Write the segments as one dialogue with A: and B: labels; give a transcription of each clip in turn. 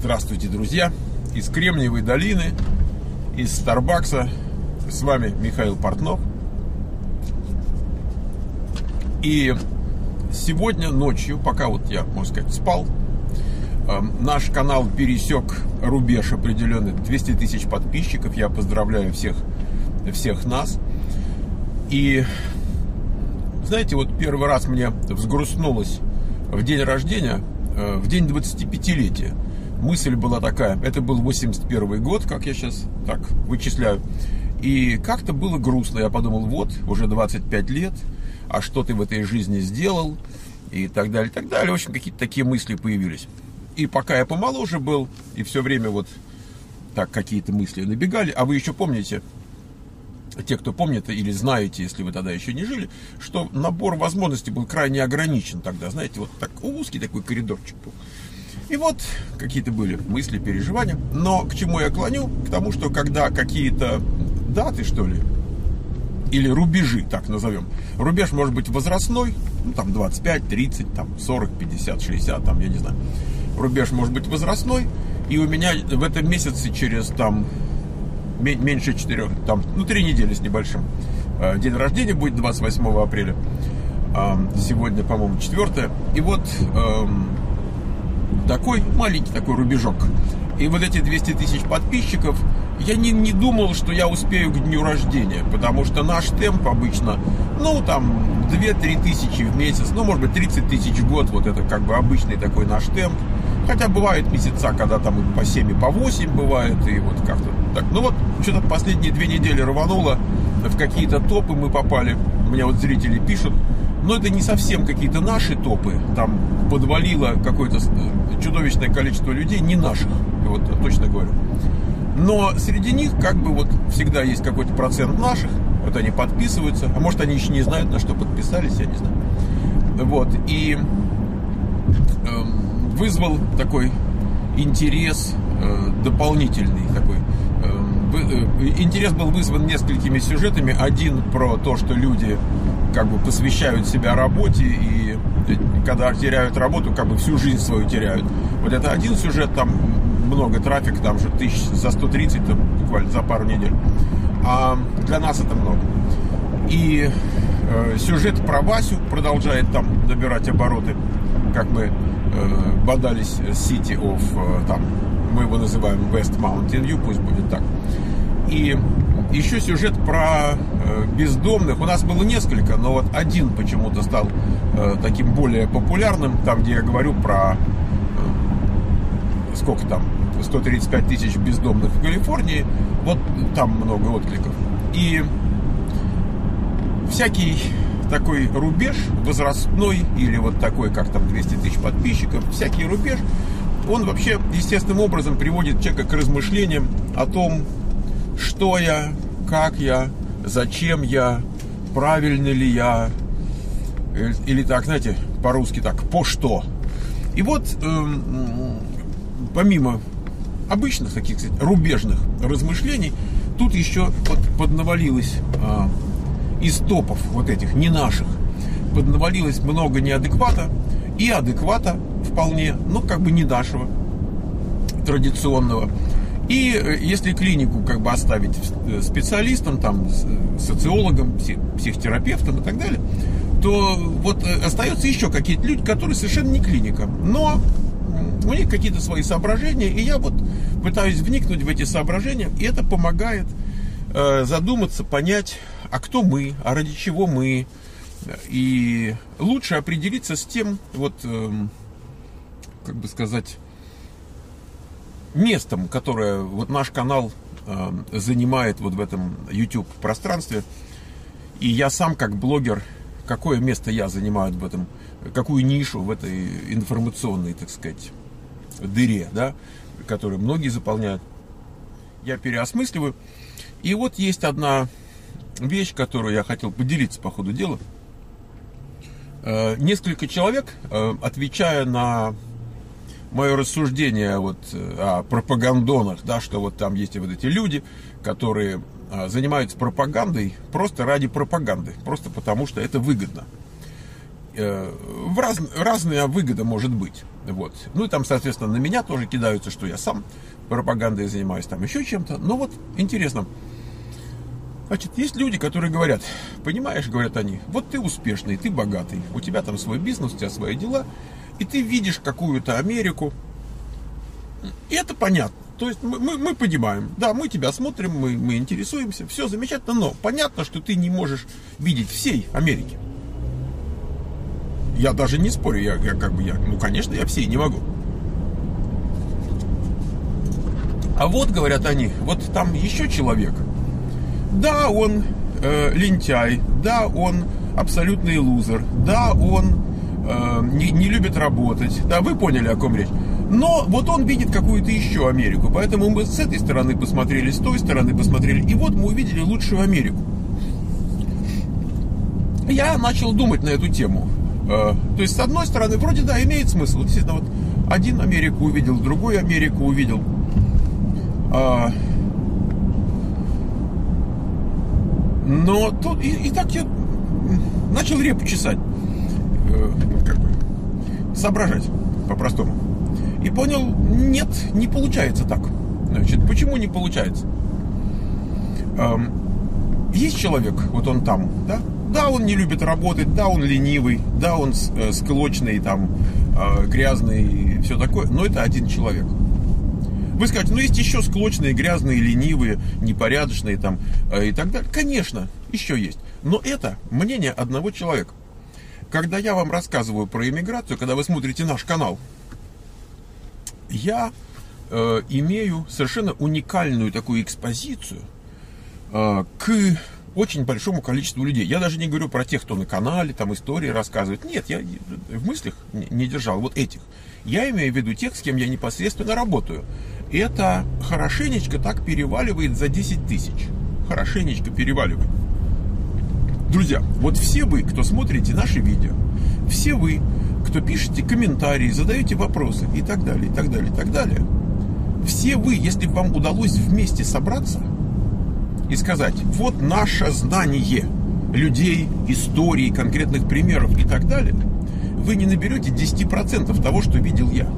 A: Здравствуйте, друзья! Из Кремниевой долины, из Старбакса. С вами Михаил Портнов. И сегодня ночью, пока вот я, можно сказать, спал, наш канал пересек рубеж определенный, 200 тысяч подписчиков. Я поздравляю всех нас. И знаете, вот первый раз мне взгрустнулось в день рождения, в день 25-летия. Мысль была такая, это был 81 год, как я сейчас так вычисляю. И как-то было грустно. Я подумал, вот, уже 25 лет, а что ты в этой жизни сделал? И так далее, и так далее. В общем, какие-то такие мысли появились. И пока я помоложе был, и все время вот так какие-то мысли набегали. А вы еще помните, те, кто помнит или знаете, если вы тогда еще не жили, что набор возможностей был крайне ограничен тогда. Знаете, вот так узкий такой коридорчик был. И вот какие-то были мысли, переживания. Но к чему я клоню? К тому, что когда какие-то даты, что ли, или рубежи, так назовем. Рубеж может быть возрастной, ну там 25, 30, там 40, 50, 60, там я не знаю. Рубеж может быть возрастной. И у меня в этом месяце через там меньше 4, там, 3 недели с небольшим. День рождения будет 28 апреля. Сегодня, по-моему, 4. И вот такой маленький такой рубежок. И вот эти 200 тысяч подписчиков, я не думал, что я успею к дню рождения, потому что наш темп обычно, там 2-3 тысячи в месяц, может быть 30 тысяч в год, вот это как бы обычный такой наш темп. Хотя бывают месяца, когда там и по 7, и по 8 бывает, и вот как-то так. Что-то последние 2 недели рвануло, в какие-то топы мы попали, мне вот зрители пишут, но это не совсем какие-то наши топы, там подвалило какое-то чудовищное количество людей, не наших, вот точно говорю. Но среди них как бы вот всегда есть какой-то процент наших, вот они подписываются, а может они еще не знают, на что подписались, я не знаю. Вот, и вызвал такой интерес дополнительный такой. Интерес был вызван несколькими сюжетами. Один про то, что люди как бы посвящают себя работе, и когда теряют работу, как бы всю жизнь свою теряют. Вот это один сюжет, там много трафика, там же 1130 там, буквально за пару недель. А для нас это много. И сюжет про Васю продолжает там набирать обороты, как мы бодались City of, там, мы его называем West Mountain View, пусть будет так. И еще сюжет про бездомных. У нас было несколько, но вот один почему-то стал таким более популярным, там, где я говорю про сколько там, 135 тысяч бездомных в Калифорнии. Вот там много откликов. И всякий такой рубеж возрастной, или вот такой, как там 200 тысяч подписчиков, всякий рубеж, он вообще естественным образом приводит человека к размышлениям о том, что я, как я, зачем я, правильно ли я, или так, знаете, по-русски так, по что. И вот помимо обычных таких, кстати, рубежных размышлений, тут еще вот поднавалилось из топов вот этих, не наших, поднавалилось много неадеквата и адеквата вполне, как бы не нашего, традиционного. И если клинику как бы оставить специалистам, там, социологам, психотерапевтам и так далее, то вот остаются еще какие-то люди, которые совершенно не клиника, но у них какие-то свои соображения, и я вот пытаюсь вникнуть в эти соображения, и это помогает задуматься, понять, а кто мы, а ради чего мы, и лучше определиться с тем, вот, как бы сказать, местом, которое вот наш канал занимает вот в этом YouTube пространстве. И я сам как блогер, какое место я занимаю в этом, какую нишу в этой информационной, так сказать, дыре, да, которую многие заполняют, я переосмысливаю. И вот есть одна вещь, которую я хотел поделиться по ходу дела. Несколько человек, отвечая на мое рассуждение вот о пропагандонах, да, что вот там есть вот эти люди, которые занимаются пропагандой просто ради пропаганды, просто потому что это выгодно. разная выгода может быть. Вот. Ну и там, соответственно, на меня тоже кидаются, что я сам пропагандой занимаюсь, там еще чем-то. Но вот интересно. Значит, есть люди, которые говорят, понимаешь, говорят они, вот ты успешный, ты богатый, у тебя там свой бизнес, у тебя свои дела, и ты видишь какую-то Америку. И это понятно. То есть мы понимаем, да, мы тебя смотрим, мы интересуемся, все замечательно, но понятно, что ты не можешь видеть всей Америки. Я даже не спорю, ну, конечно, я всей не могу. А вот, говорят они, вот там еще человек. Да, он лентяй, да, он абсолютный лузер, да, он не любит работать, да, вы поняли, о ком речь. Но вот он видит какую-то еще Америку, поэтому мы с этой стороны посмотрели, с той стороны посмотрели, и вот мы увидели лучшую Америку. Я начал думать на эту тему. То есть, с одной стороны, вроде, да, имеет смысл. Действительно, вот один Америку увидел, другой Америку увидел. Но тут и так я начал репу чесать, соображать по-простому. И понял, нет, не получается так. Значит, почему не получается? Есть человек, вот он там, да? Да, он не любит работать, да, он ленивый, да, он склочный, там, грязный и все такое, но это один человек. Вы скажете, ну есть еще склочные, грязные, ленивые, непорядочные там и так далее. Конечно, еще есть. Но это мнение одного человека. Когда я вам рассказываю про иммиграцию, когда вы смотрите наш канал, я имею совершенно уникальную такую экспозицию к очень большому количеству людей. Я даже не говорю про тех, кто на канале, там истории рассказывает. Нет, я в мыслях не держал вот этих. Я имею в виду тех, с кем я непосредственно работаю. Это хорошенечко так переваливает за 10 тысяч. Хорошенечко переваливает. Друзья, вот все вы, кто смотрите наши видео, все вы, кто пишете комментарии, задаете вопросы и так далее, и так далее, и так далее, все вы, если вам удалось вместе собраться и сказать, вот наше знание людей, историй, конкретных примеров и так далее, вы не наберете 10% того, что видел я.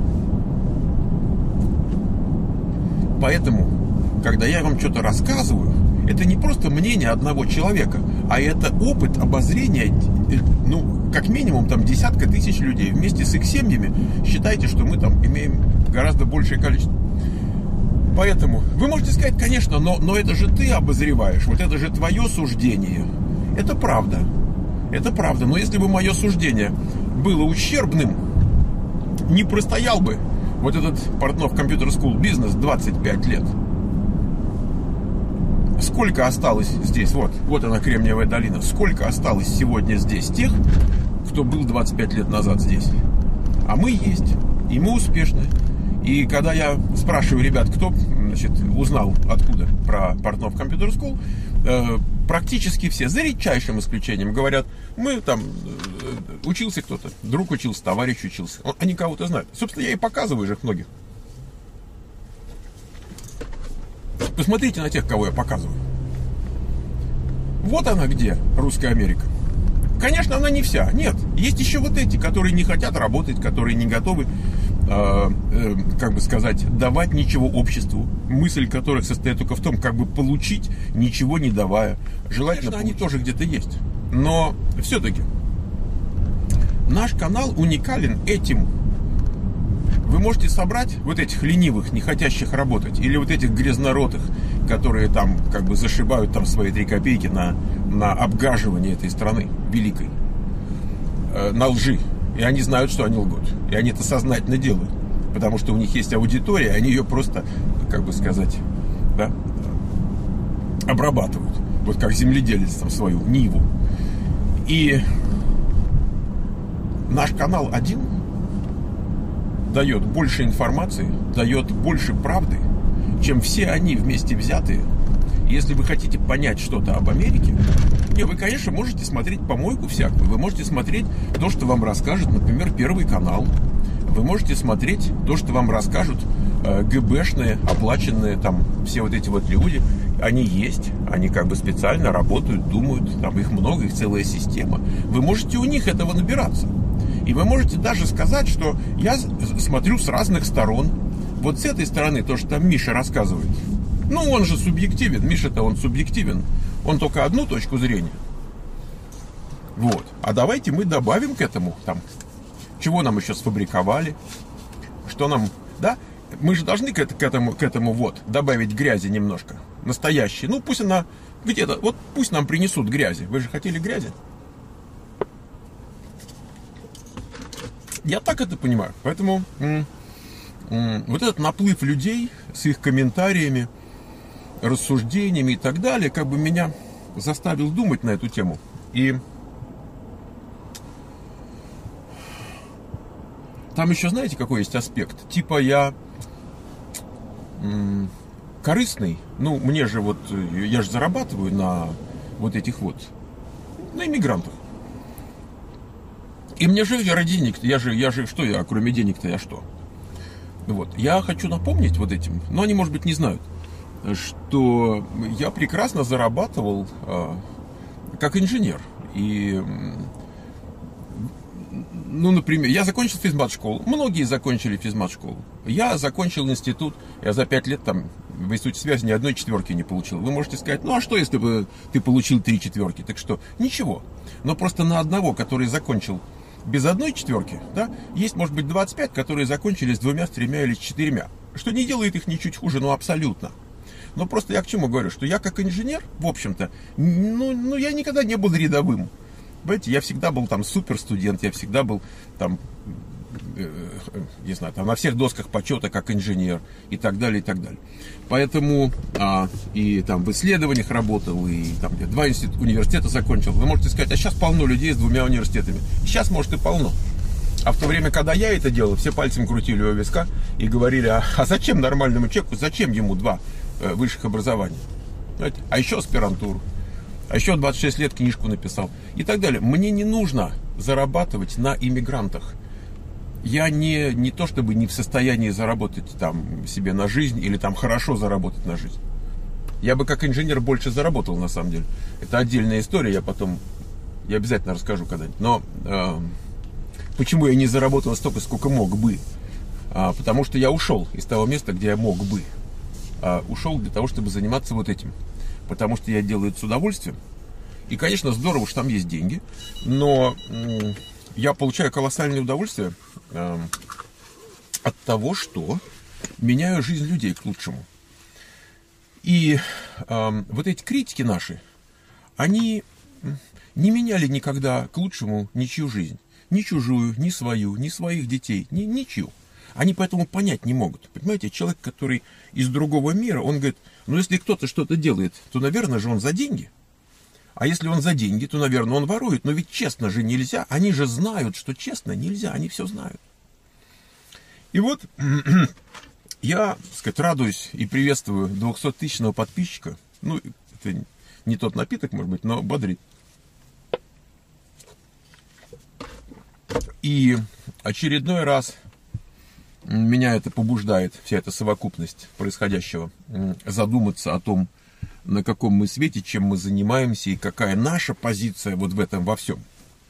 A: Поэтому, когда я вам что-то рассказываю, это не просто мнение одного человека, а это опыт обозрения, ну, как минимум, там, десятка тысяч людей. Вместе с их семьями считайте, что мы там имеем гораздо большее количество. Поэтому вы можете сказать, конечно, но это же ты обозреваешь, вот это же твое суждение. Это правда. Это правда. Но если бы мое суждение было ущербным, не простоял бы вот этот Pортнов Computer School бизнес 25 лет. Сколько осталось здесь, вот она, Кремниевая долина, сколько осталось сегодня здесь тех, кто был 25 лет назад здесь. А мы есть, и мы успешны. И когда я спрашиваю ребят, кто, значит, узнал откуда про Pортнов Computer School, практически все, за редчайшим исключением, говорят, мы там, учился кто-то, друг учился, товарищ учился. Они кого-то знают. Собственно, я и показываю же их многих. Посмотрите на тех, кого я показываю. Вот она где, русская Америка. Конечно, она не вся. Нет, есть еще вот эти, которые не хотят работать, которые не готовы, как бы сказать, давать ничего обществу. Мысль которых состоит только в том, как бы получить, ничего не давая. Желательно, конечно, они тоже где-то есть. Но все-таки наш канал уникален этим. Вы можете собрать вот этих ленивых, не хотящих работать, или вот этих грязноротых, которые там как бы зашибают там свои 3 копейки на обгаживание этой страны великой, на лжи. И они знают, что они лгут. И они это сознательно делают. Потому что у них есть аудитория, они ее просто, как бы сказать, да, обрабатывают. Вот как земледелец там свою ниву. И наш канал один дает больше информации, дает больше правды, чем все они вместе взятые. Если вы хотите понять что-то об Америке, вы, конечно, можете смотреть помойку всякую. Вы можете смотреть то, что вам расскажет, например, Первый канал. Вы можете смотреть то, что вам расскажут ГБшные, оплаченные там все вот эти вот люди они есть, они как бы специально работают, думают, там их много, их целая система. Вы можете у них этого набираться. И вы можете даже сказать, что я смотрю с разных сторон. Вот с этой стороны, то, что там Миша рассказывает, ну, он же субъективен, Миша-то он субъективен, он только одну точку зрения. Вот. А давайте мы добавим к этому, там, чего нам еще сфабриковали, что нам, да, мы же должны к этому вот добавить грязи немножко, настоящей. Ну, пусть она где-то, вот пусть нам принесут грязи. Вы же хотели грязи? Я так это понимаю. Поэтому вот этот наплыв людей с их комментариями, рассуждениями и так далее, как бы меня заставил думать на эту тему. И там еще, знаете, какой есть аспект? Типа я корыстный, ну, мне же вот, я же зарабатываю на вот этих вот, на иммигрантах. И мне же ради денег, я же, что я, кроме денег-то я что? Вот, я хочу напомнить вот этим, но они, может быть, не знают, что я прекрасно зарабатывал как инженер. И, ну, например, я закончил физмат-школу, многие закончили физмат-школу. Я закончил институт, я за 5 лет там в институте связи ни одной четверки не получил. Вы можете сказать, ну а что, если бы ты получил 3 четверки? Так что, ничего. Но просто на одного, который закончил без одной четверки, да, есть, может быть, 25, которые закончили с 2, с 3 или с 4. Что не делает их ничуть хуже, ну абсолютно. Но просто я к чему говорю, что я как инженер, в общем-то, ну я никогда не был рядовым. Понимаете, я всегда был там супер студент, я всегда был там, не знаю, там на всех досках почета как инженер и так далее, и так далее. Поэтому и там в исследованиях работал, и там 2 университета закончил. Вы можете сказать, а сейчас полно людей с 2 университетами. Сейчас, может, и полно. А в то время, когда я это делал, все пальцем крутили у виска и говорили, а зачем нормальному человеку, зачем ему 2 высших образования? Знаете? А еще аспирантуру. А еще 26 лет книжку написал. И так далее. Мне не нужно зарабатывать на иммигрантах. Я не то чтобы не в состоянии заработать там себе на жизнь или там хорошо заработать на жизнь. Я бы как инженер больше заработал, на самом деле. Это отдельная история, я обязательно расскажу когда-нибудь. Но почему я не заработал столько, сколько мог бы? Потому что я ушел из того места, где я мог бы. Ушел для того, чтобы заниматься вот этим. Потому что я делаю это с удовольствием. И, конечно, здорово, что там есть деньги. Но я получаю колоссальное удовольствие от того, что меняю жизнь людей к лучшему. И вот эти критики наши, они не меняли никогда к лучшему ничью жизнь. Ни чужую, ни свою, ни своих детей, ничью. Они поэтому понять не могут. Понимаете, человек, который из другого мира, он говорит, ну если кто-то что-то делает, то, наверное же, он за деньги. А если он за деньги, то, наверное, он ворует. Но ведь честно же нельзя. Они же знают, что честно нельзя. Они все знают. И вот я, так сказать, радуюсь и приветствую 200-тысячного подписчика. Ну, это не тот напиток, может быть, но бодрит. И очередной раз меня это побуждает, вся эта совокупность происходящего, задуматься о том, на каком мы свете, чем мы занимаемся и какая наша позиция вот в этом во всем.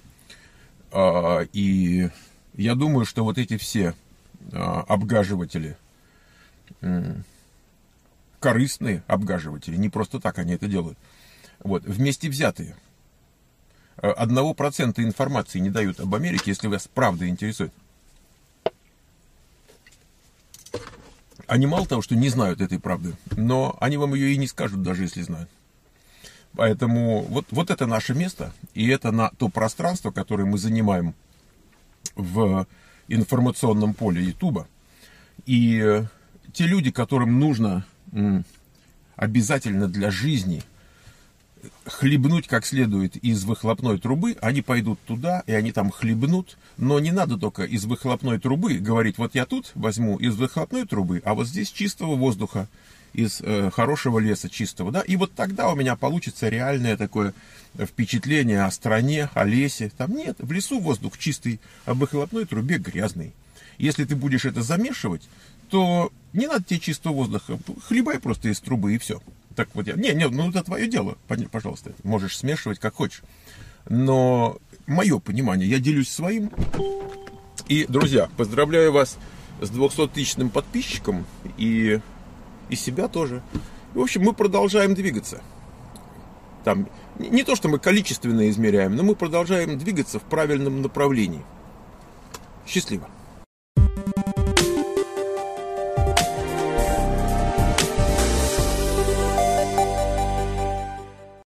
A: И я думаю, что вот эти все обгаживатели, корыстные обгаживатели, не просто так они это делают, вот, вместе взятые, 1% информации не дают об Америке, если вас правда интересует. Они мало того, что не знают этой правды, но они вам ее и не скажут, даже если знают. Поэтому вот это наше место, и это то пространство, которое мы занимаем в информационном поле Ютуба. И те люди, которым нужно обязательно для жизни хлебнуть как следует из выхлопной трубы, они пойдут туда, и они там хлебнут, но не надо только из выхлопной трубы говорить, вот я тут возьму из выхлопной трубы, а вот здесь чистого воздуха, из хорошего леса чистого, да, и вот тогда у меня получится реальное такое впечатление о стране, о лесе. Там нет, в лесу воздух чистый, а в выхлопной трубе грязный. Если ты будешь это замешивать, то не надо тебе чистого воздуха, хлебай просто из трубы и все. Так вот я... Не, ну это твое дело, пожалуйста. Можешь смешивать как хочешь. Но мое понимание, я делюсь своим. И, друзья, поздравляю вас с 200-тысячным подписчиком. И себя тоже. В общем, мы продолжаем двигаться. Там, не то, что мы количественно измеряем, но мы продолжаем двигаться в правильном направлении. Счастливо.